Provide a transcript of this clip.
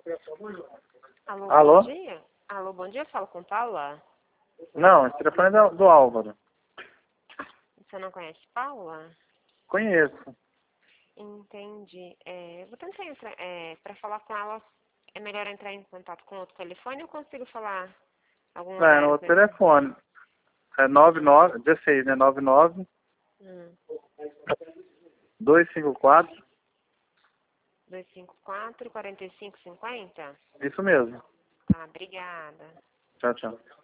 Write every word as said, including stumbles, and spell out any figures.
Alô, Alô? bom dia. Alô, bom dia, falo com Paula. Não, esse telefone é do, do Álvaro. Você não conhece Paula? Conheço. Entendi. É, vou tentar entrar, é, para falar com ela, é melhor entrar em contato com outro telefone ou consigo falar algum É, no horário outro com esse? telefone. É nove nove, dezesseis, né? nove nove, Hum, dois cinco quatro. dois cinco quatro, quarenta e cinco cinquenta? Isso mesmo. Tá, obrigada. Tchau, tchau.